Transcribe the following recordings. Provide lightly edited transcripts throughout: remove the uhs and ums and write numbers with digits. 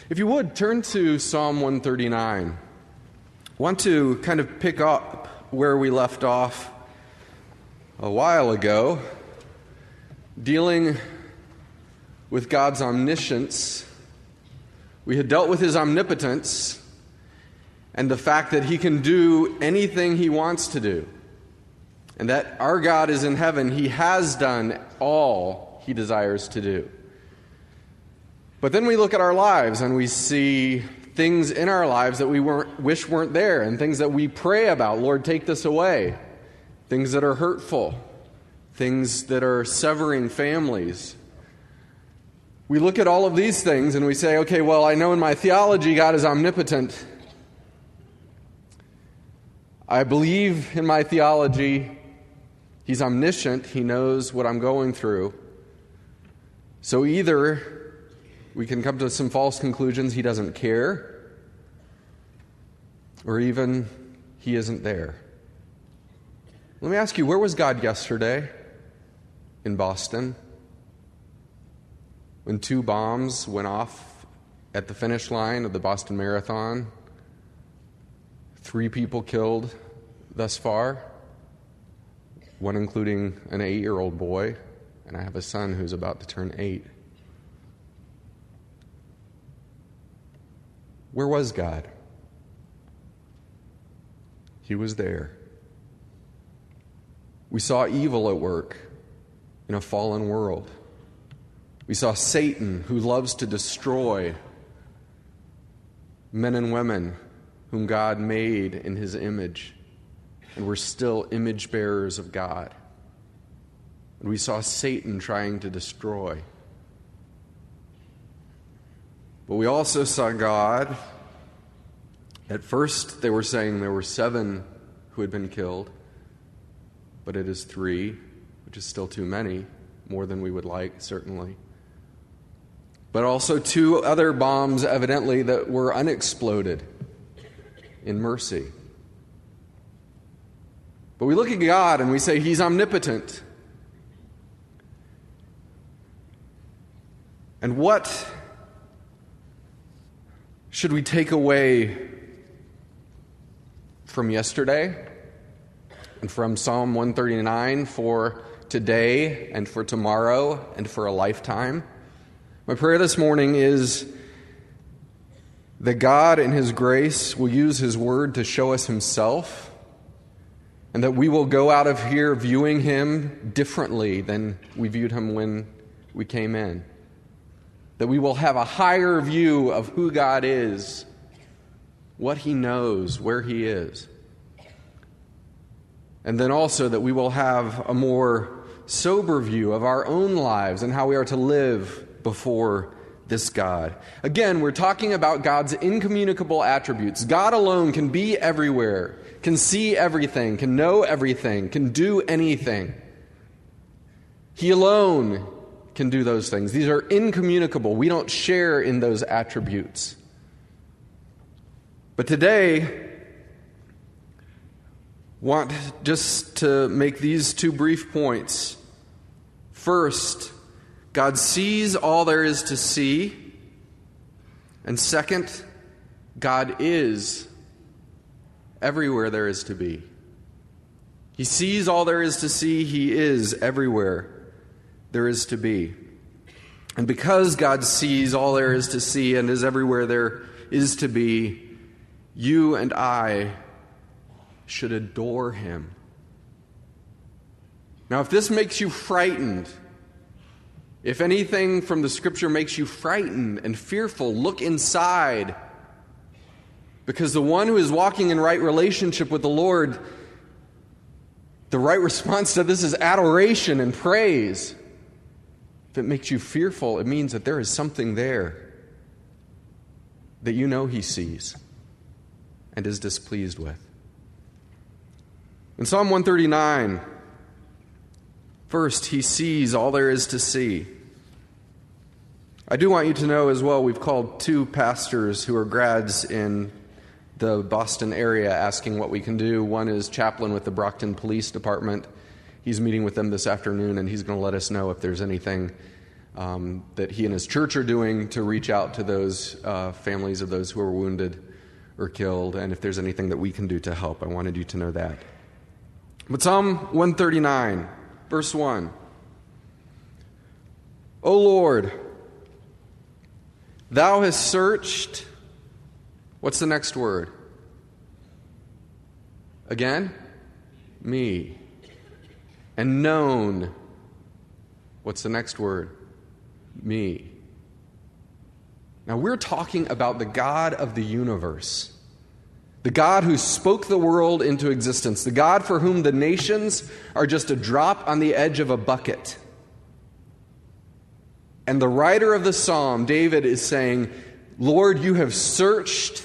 If you would, turn to Psalm 139. I want to kind of pick up where we left off a while ago, dealing with God's omniscience. We had dealt with his omnipotence and the fact that he can do anything he wants to do, and that our God is in heaven. He has done all he desires to do. But then we look at our lives and we see things in our lives that we wish weren't there, and things that we pray about. Lord, take this away. Things that are hurtful. Things that are severing families. We look at all of these things and we say, okay, well, I know in my theology God is omnipotent. I believe in my theology he's omniscient. He knows what I'm going through. So either we can come to some false conclusions. He doesn't care, or even he isn't there. Let me ask you, where was God yesterday in Boston when 2 bombs went off at the finish line of the Boston Marathon? 3 people killed thus far, one including an 8-year-old boy, and I have a son who's about to turn 8. Where was God? He was there. We saw evil at work in a fallen world. We saw Satan, who loves to destroy men and women whom God made in his image, and we're still image bearers of God. And we saw Satan trying to destroy. But we also saw God. At first, they were saying there were 7 who had been killed, but it is 3, which is still too many, more than we would like, certainly. But also 2 other bombs, evidently, that were unexploded in mercy. But we look at God and we say he's omnipotent. And what should we take away from yesterday and from Psalm 139 for today and for tomorrow and for a lifetime? My prayer this morning is that God in his grace will use his word to show us himself, and that we will go out of here viewing him differently than we viewed him when we came in. That we will have a higher view of who God is, what he knows, where he is. And then also that we will have a more sober view of our own lives and how we are to live before this God. Again, we're talking about God's incommunicable attributes. God alone can be everywhere, can see everything, can know everything, can do anything. He alone can do those things. These are incommunicable. We don't share in those attributes. But today, want just to make these 2 brief points. First, God sees all there is to see. And second, God is everywhere there is to be. He sees all there is to see. He is everywhere there is to be. And because God sees all there is to see and is everywhere there is to be, you and I should adore him. Now, if this makes you frightened, if anything from the Scripture makes you frightened and fearful, look inside. Because the one who is walking in right relationship with the Lord, the right response to this is adoration and praise. If it makes you fearful, it means that there is something there that you know he sees and is displeased with. In Psalm 139, first, he sees all there is to see. I do want you to know as well, we've called 2 pastors who are grads in the Boston area asking what we can do. One is chaplain with the Brockton Police Department. He's meeting with them this afternoon, and he's going to let us know if there's anything that he and his church are doing to reach out to those families of those who are wounded or killed, and if there's anything that we can do to help. I wanted you to know that. But Psalm 139, verse 1. O Lord, thou hast searched, what's the next word? Again? Me. And known, what's the next word? Me. Now we're talking about the God of the universe, the God who spoke the world into existence, the God for whom the nations are just a drop on the edge of a bucket. And the writer of the psalm, David, is saying, Lord, you have searched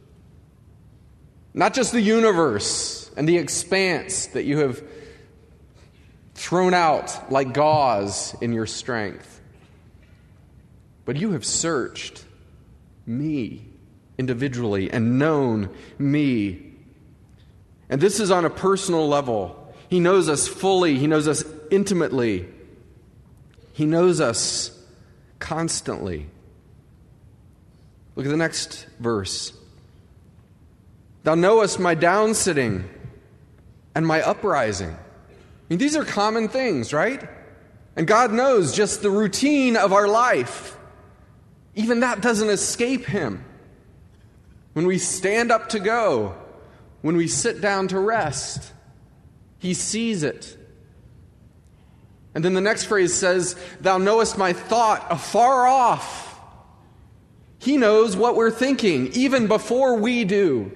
not just the universe and the expanse that you have thrown out like gauze in your strength, but you have searched me individually and known me. And this is on a personal level. He knows us fully. He knows us intimately. He knows us constantly. Look at the next verse. Thou knowest my downsitting and my uprising. I mean, these are common things, right? And God knows just the routine of our life. Even that doesn't escape him. When we stand up to go, when we sit down to rest, he sees it. And then the next phrase says, thou knowest my thought afar off. He knows what we're thinking, even before we do.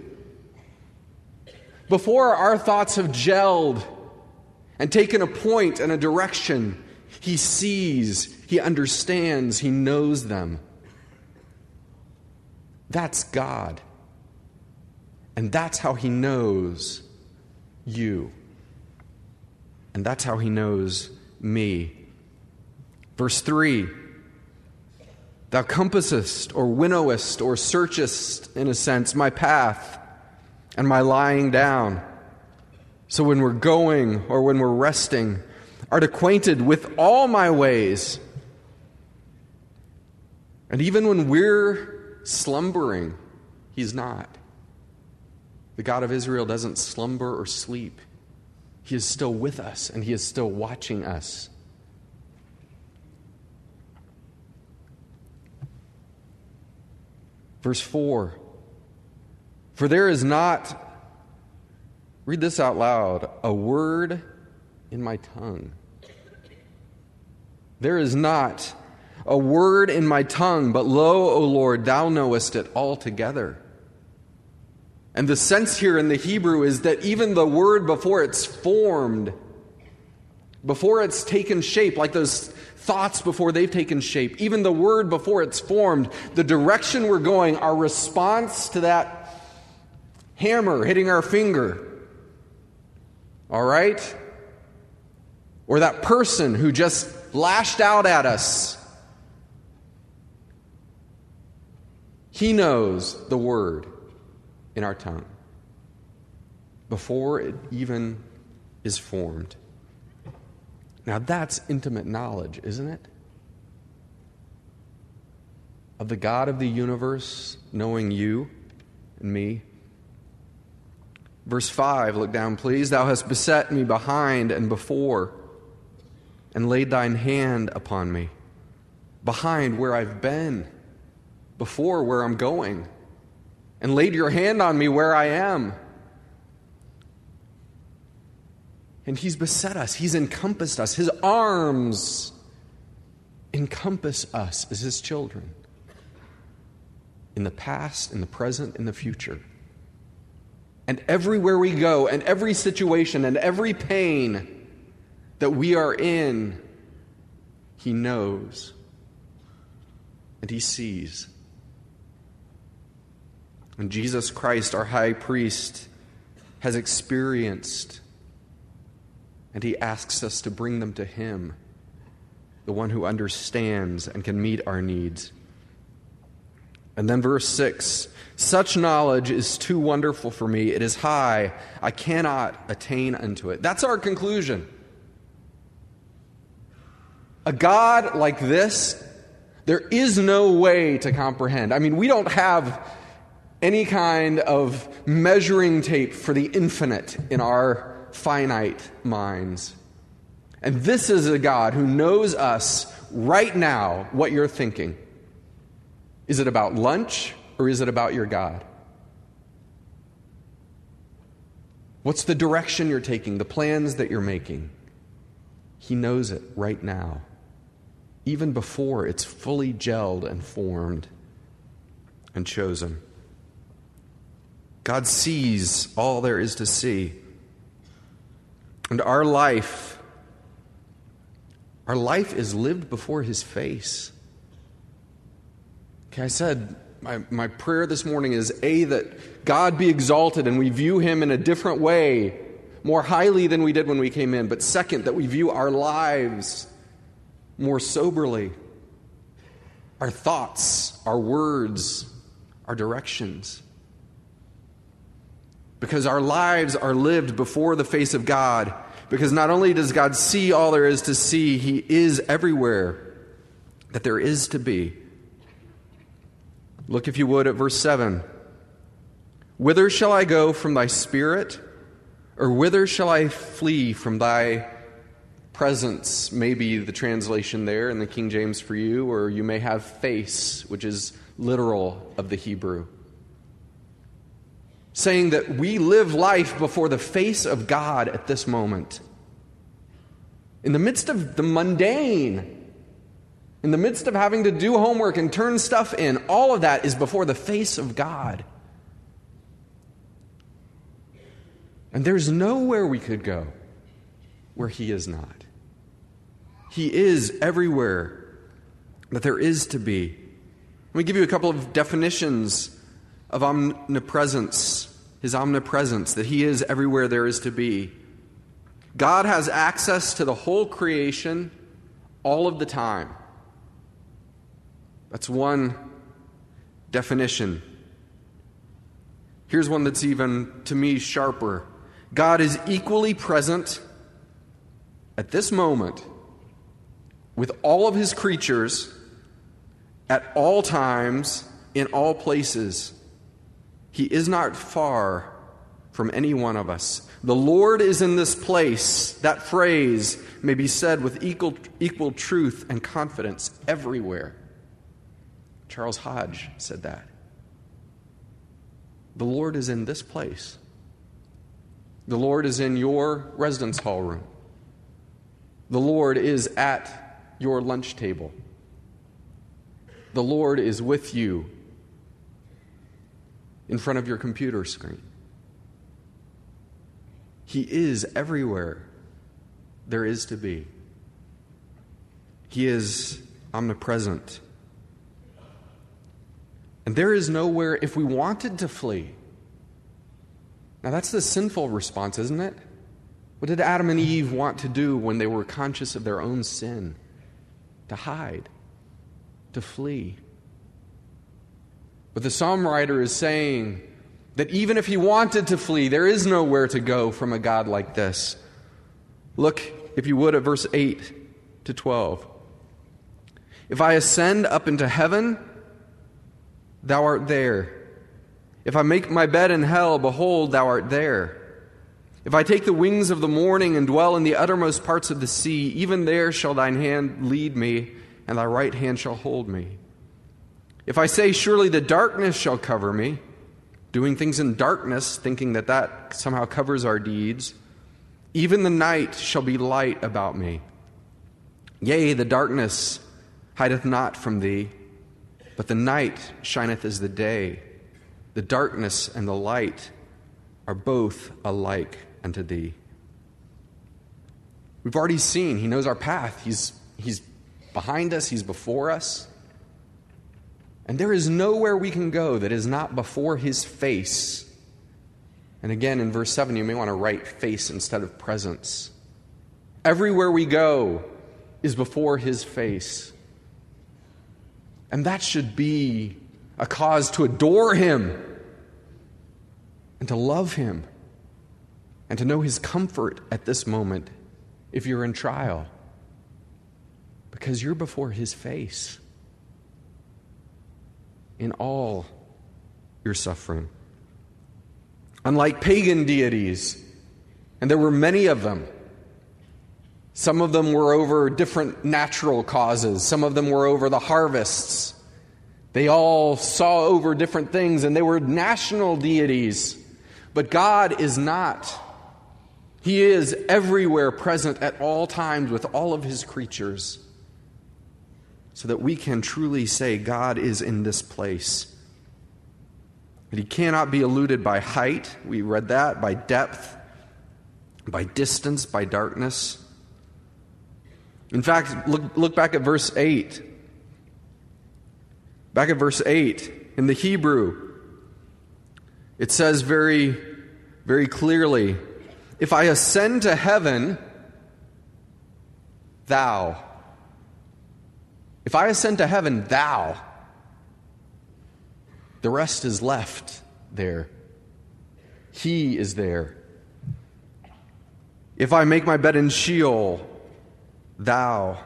Before our thoughts have gelled and taken a point and a direction, he sees, he understands, he knows them. That's God. And that's how he knows you. And that's how he knows me. Verse 3. Thou compassest or winnowest or searchest, in a sense, my path and my lying down. So when we're going or when we're resting, art acquainted with all my ways. And even when we're slumbering, he's not. The God of Israel doesn't slumber or sleep. He is still with us, and he is still watching us. Verse 4. For there is not, read this out loud, a word in my tongue. There is not a word in my tongue, but lo, O Lord, thou knowest it altogether. And the sense here in the Hebrew is that even the word before it's formed, before it's taken shape, like those thoughts before they've taken shape, even the word before it's formed, the direction we're going, our response to that hammer hitting our finger, all right? Or that person who just lashed out at us. He knows the word in our tongue before it even is formed. Now that's intimate knowledge, isn't it? Of the God of the universe knowing you and me. Verse 5, look down please. Thou hast beset me behind and before, and laid thine hand upon me. Behind where I've been, before where I'm going, and laid your hand on me where I am. And he's beset us. He's encompassed us. His arms encompass us as his children. In the past, in the present, in the future. And everywhere we go, and every situation, and every pain that we are in, he knows. And he sees. And Jesus Christ, our high priest, has experienced, and he asks us to bring them to him, the one who understands and can meet our needs. And then verse 6, such knowledge is too wonderful for me. It is high. I cannot attain unto it. That's our conclusion. A God like this, there is no way to comprehend. I mean, we don't have any kind of measuring tape for the infinite in our finite minds. And this is a God who knows us right now what you're thinking. Is it about lunch or is it about your God? What's the direction you're taking, the plans that you're making? He knows it right now, even before it's fully gelled and formed and chosen. God sees all there is to see. And our life is lived before His face. Okay, I said my prayer this morning is that God be exalted and we view Him in a different way, more highly than we did when we came in. But second, that we view our lives more soberly, our thoughts, our words, our directions. Because our lives are lived before the face of God. Because not only does God see all there is to see, He is everywhere that there is to be. Look, if you would, at verse 7. Whither shall I go from thy spirit? Or whither shall I flee from thy presence? Maybe the translation there in the King James for you, or you may have face, which is literal of the Hebrew. Saying that we live life before the face of God at this moment. In the midst of the mundane, in the midst of having to do homework and turn stuff in, all of that is before the face of God. And there's nowhere we could go where He is not. He is everywhere that there is to be. Let me give you a couple of definitions of omnipresence, His omnipresence, that He is everywhere there is to be. God has access to the whole creation all of the time. That's one definition. Here's one that's even, to me, sharper. God is equally present at this moment with all of His creatures at all times, in all places. He is not far from any one of us. The Lord is in this place. That phrase may be said with equal truth and confidence everywhere. Charles Hodge said that. The Lord is in this place. The Lord is in your residence hall room. The Lord is at your lunch table. The Lord is with you in front of your computer screen. He is everywhere there is to be. He is omnipresent. And there is nowhere, if we wanted to flee. Now that's the sinful response, isn't it? What did Adam and Eve want to do when they were conscious of their own sin? To hide, to flee. But the psalm writer is saying that even if he wanted to flee, there is nowhere to go from a God like this. Look, if you would, at verse 8 to 12. If I ascend up into heaven, thou art there. If I make my bed in hell, behold, thou art there. If I take the wings of the morning and dwell in the uttermost parts of the sea, even there shall thine hand lead me, and thy right hand shall hold me. If I say, surely the darkness shall cover me, doing things in darkness, thinking that that somehow covers our deeds, even the night shall be light about me. Yea, the darkness hideth not from thee, but the night shineth as the day. The darkness and the light are both alike unto thee. We've already seen, he knows our path. He's behind us, he's before us. And there is nowhere we can go that is not before his face. And again, in verse 7, you may want to write face instead of presence. Everywhere we go is before his face. And that should be a cause to adore him and to love him and to know his comfort at this moment if you're in trial. Because you're before his face in all your suffering. Unlike pagan deities, and there were many of them, some of them were over different natural causes, some of them were over the harvests. They all saw over different things, and they were national deities. But God is not. He is everywhere present at all times with all of his creatures, so that we can truly say God is in this place. And he cannot be eluded by height, we read that, by depth, by distance, by darkness. In fact, look back at verse 8. Back at verse 8, in the Hebrew, it says very, very clearly, if I ascend to heaven, thou. If I ascend to heaven, thou. The rest is left there. He is there. If I make my bed in Sheol, thou.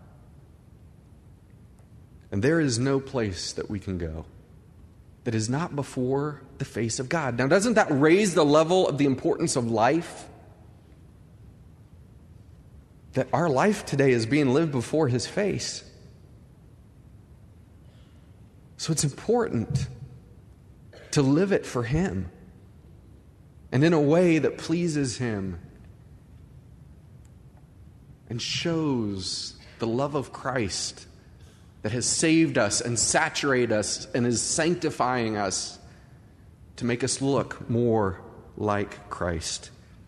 And there is no place that we can go that is not before the face of God. Now, doesn't that raise the level of the importance of life? That our life today is being lived before his face. So it's important to live it for him and in a way that pleases him and shows the love of Christ that has saved us and saturated us and is sanctifying us to make us look more like Christ.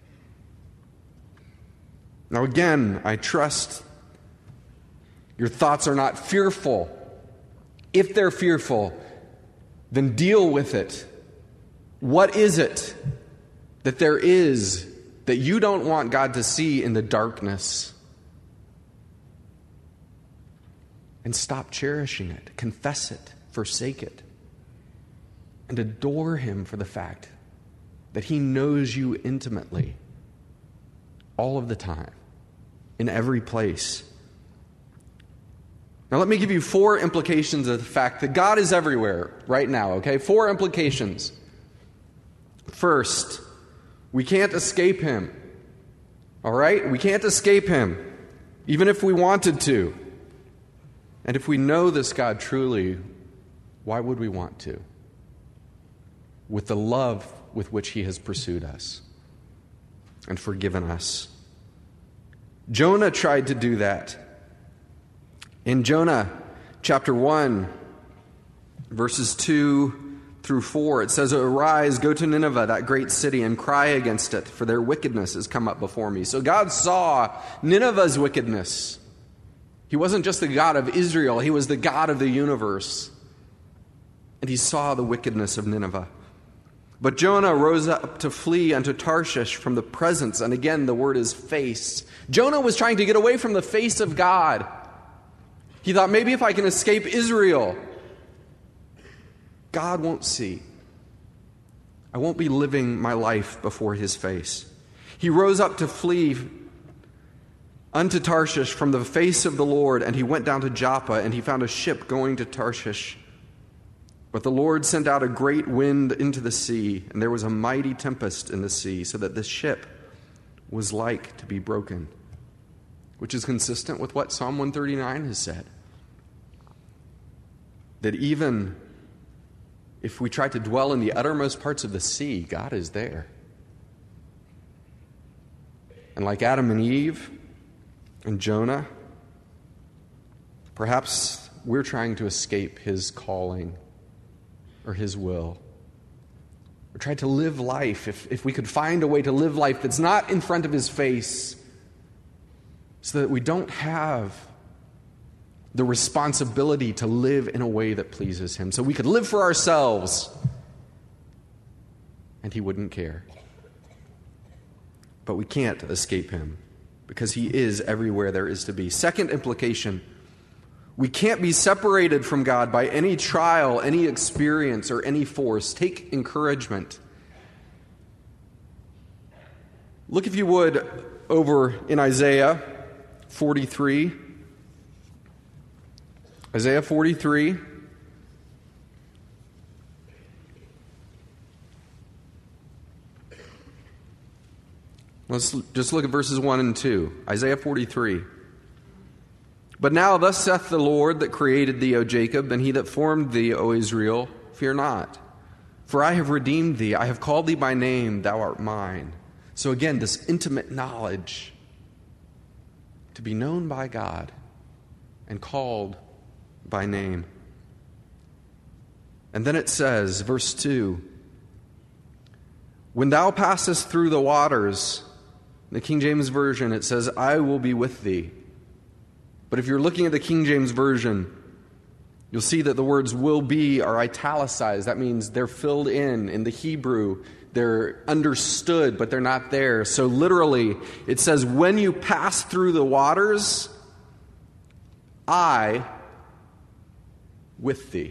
Now again, I trust your thoughts are not fearful. If they're fearful, then deal with it. What is it that there is that you don't want God to see in the darkness? And stop cherishing it. Confess it. Forsake it. And adore him for the fact that he knows you intimately all of the time, in every place. Now let me give you 4 implications of the fact that God is everywhere right now, okay? 4 implications. First, we can't escape him. All right? We can't escape him, even if we wanted to. And if we know this God truly, why would we want to? With the love with which he has pursued us and forgiven us. Jonah tried to do that. In Jonah chapter 1, verses 2 through 4, it says, "Arise, go to Nineveh, that great city, and cry against it, for their wickedness has come up before me." So God saw Nineveh's wickedness. He wasn't just the God of Israel, he was the God of the universe. And he saw the wickedness of Nineveh. But Jonah rose up to flee unto Tarshish from the presence, and again the word is face. Jonah was trying to get away from the face of God. He thought, maybe if I can escape Israel, God won't see. I won't be living my life before his face. He rose up to flee unto Tarshish from the face of the Lord, and he went down to Joppa, and he found a ship going to Tarshish. But the Lord sent out a great wind into the sea, and there was a mighty tempest in the sea, so that the ship was like to be broken, which is consistent with what Psalm 139 has said. That even if we try to dwell in the uttermost parts of the sea, God is there. And like Adam and Eve and Jonah, perhaps we're trying to escape his calling or his will. Or try to live life, if we could find a way to live life that's not in front of his face, so that we don't have the responsibility to live in a way that pleases him. So we could live for ourselves, and he wouldn't care. But we can't escape him, because he is everywhere there is to be. Second implication, we can't be separated from God by any trial, any experience, or any force. Take encouragement. Look, if you would, over in Isaiah 43. Isaiah 43. Let's just look at verses 1 and 2. Isaiah 43. But now thus saith the Lord that created thee, O Jacob, and he that formed thee, O Israel, fear not. For I have redeemed thee, I have called thee by name, thou art mine. So again, this intimate knowledge, to be known by God and called by name. And then it says, verse 2, when thou passest through the waters, in the King James Version, it says, I will be with thee. But if you're looking at the King James Version, you'll see that the words will be are italicized. That means they're filled in. In the Hebrew, they're understood, but they're not there. So literally, it says, when you pass through the waters, I with thee.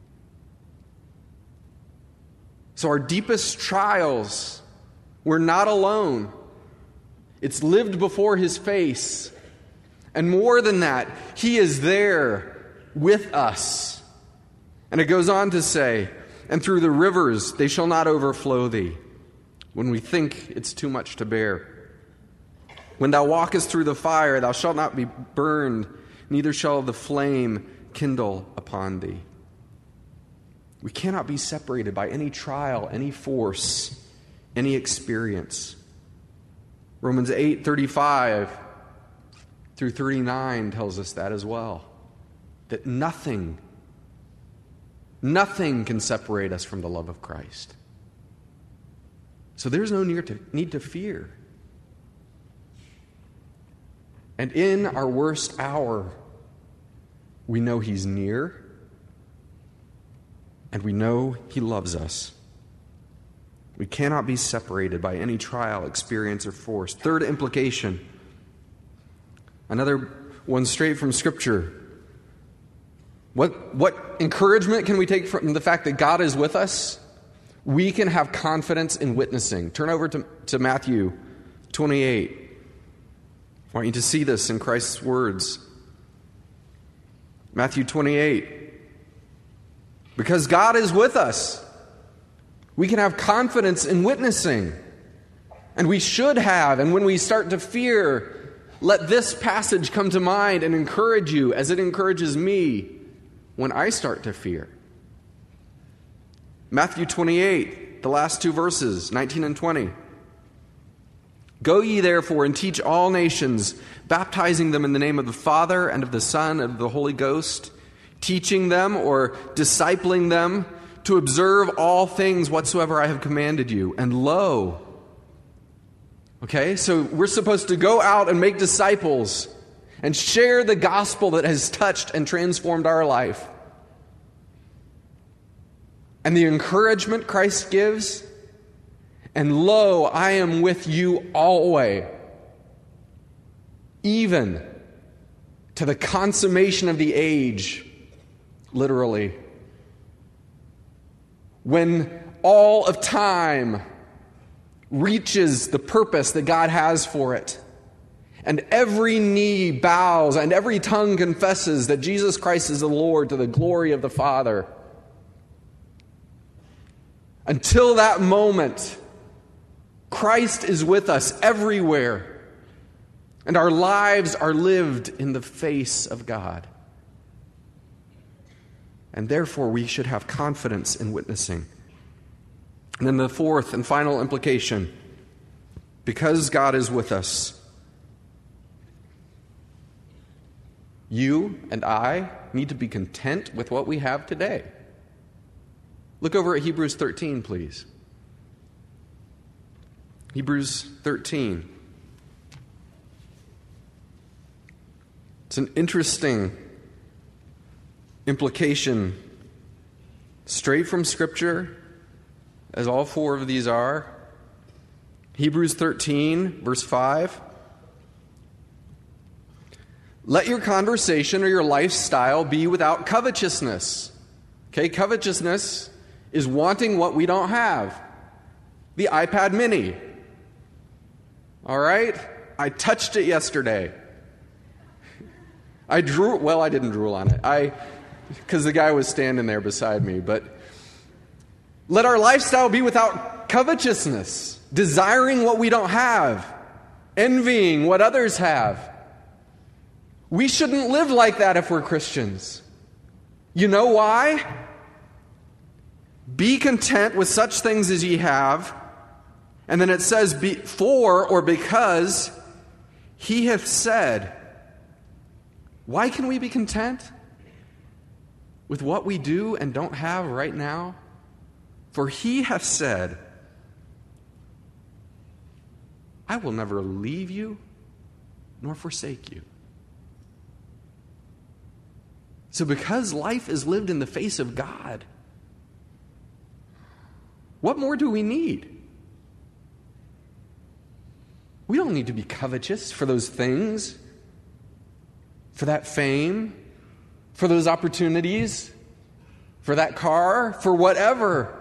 So our deepest trials, we're not alone. It's lived before his face. And more than that, he is there with us. And it goes on to say, and through the rivers they shall not overflow thee, when we think it's too much to bear. When thou walkest through the fire, thou shalt not be burned, neither shall the flame kindle upon thee. We cannot be separated by any trial, any force, any experience. Romans 8:35 through 39 tells us that as well. That nothing can separate us from the love of Christ. So there's no need to fear. And in our worst hour, we know he's near, and we know he loves us. We cannot be separated by any trial, experience, or force. Third implication, another one straight from Scripture. What encouragement can we take from the fact that God is with us? We can have confidence in witnessing. Turn over to Matthew 28. I want you to see this in Christ's words. Matthew 28. Because God is with us, we can have confidence in witnessing. And we should have. And when we start to fear, let this passage come to mind and encourage you as it encourages me when I start to fear. Matthew 28, the last two verses, 19 and 20. Go ye therefore and teach all nations, baptizing them in the name of the Father and of the Son and of the Holy Ghost, teaching them or discipling them to observe all things whatsoever I have commanded you. And lo, okay, so we're supposed to go out and make disciples and share the gospel that has touched and transformed our life. And the encouragement Christ gives, and lo, I am with you always, even to the consummation of the age, literally. When all of time reaches the purpose that God has for it, and every knee bows and every tongue confesses that Jesus Christ is the Lord to the glory of the Father. Until that moment, Christ is with us everywhere, and our lives are lived in the face of God. And therefore, we should have confidence in witnessing. And then the fourth and final implication, because God is with us, you and I need to be content with what we have today. Look over at Hebrews 13, please. Hebrews 13. It's an interesting implication straight from Scripture, as all four of these are. Hebrews 13, verse 5. Let your conversation or your lifestyle be without covetousness. Okay, covetousness is wanting what we don't have. The iPad mini. All right? I touched it yesterday. I didn't drool on it. because the guy was standing there beside me. But let our lifestyle be without covetousness, desiring what we don't have, envying what others have. We shouldn't live like that if we're Christians. You know why? Be content with such things as ye have. And then it says, for or because he hath said. Why can we be content with what we do and don't have right now? For he hath said, I will never leave you nor forsake you. So because life is lived in the face of God, what more do we need? We don't need to be covetous for those things, for that fame, for those opportunities, for that car, for whatever.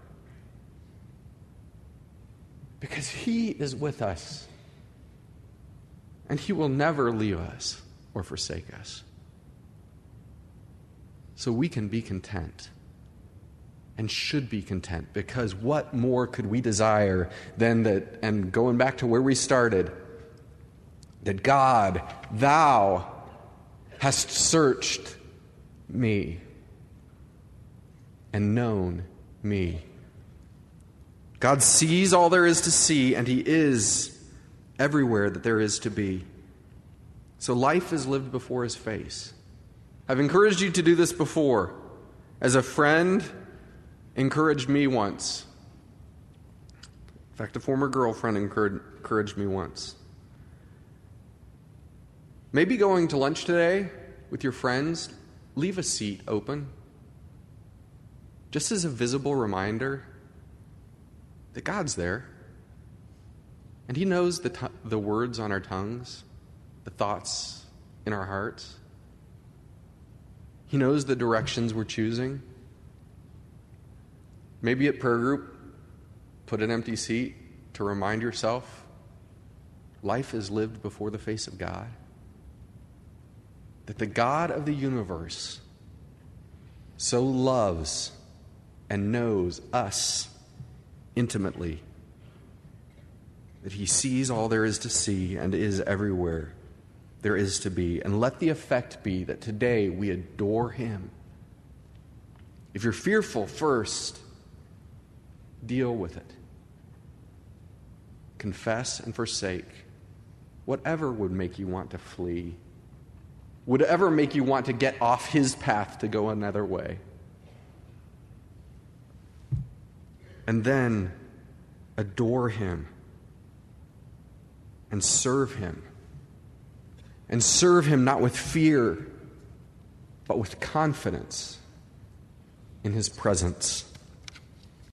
Because he is with us. And he will never leave us or forsake us. So we can be content. And should be content. Because what more could we desire than that, and going back to where we started, that God, thou hast searched me and known me. God sees all there is to see, and he is everywhere that there is to be. So life is lived before his face. I've encouraged you to do this before. As a friend encouraged me once. In fact, a former girlfriend encouraged me once. Maybe going to lunch today with your friends, leave a seat open. Just as a visible reminder that God's there. And he knows the words on our tongues, the thoughts in our hearts. He knows the directions we're choosing. Maybe at prayer group, put an empty seat to remind yourself life is lived before the face of God. That the God of the universe so loves and knows us intimately that he sees all there is to see and is everywhere there is to be. And let the effect be that today we adore him. If you're fearful, first, deal with it. Confess and forsake whatever would make you want to flee, would ever make you want to get off his path to go another way. And then adore him and serve him. And serve him not with fear, but with confidence in his presence.